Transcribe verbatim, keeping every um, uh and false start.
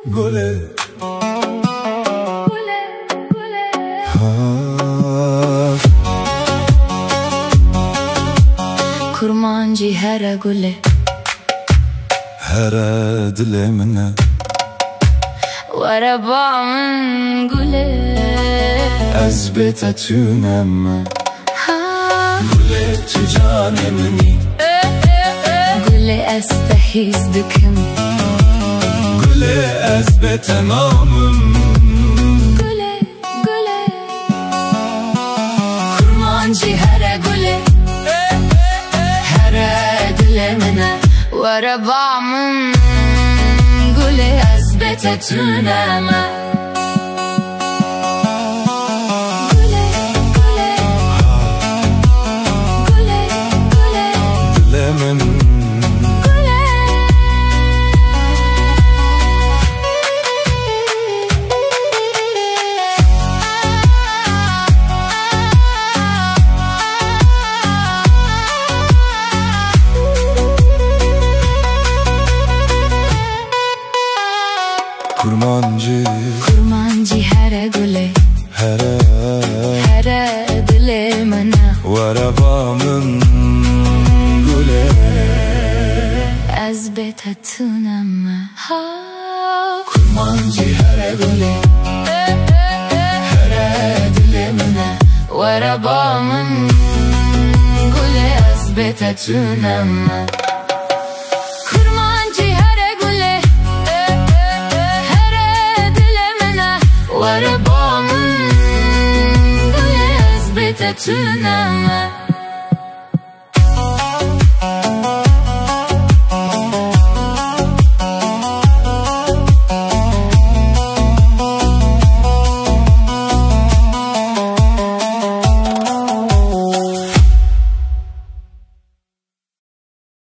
گله kurmancı her gule her dile mine وربامن gule از بتتونم گله تو جان منی gule استحيزدكم گله از بتمامم gule gule kurmancı her gule her dilemine وربامن gule ezbetetünem kurmancı kurmancı her gule her her dilemine وربامن gule ezbetetünem kurmancı her gule her dilemine وربامن gule ezbetetünem kurmancı her gule her dilemine وربامن gule ezbetetünem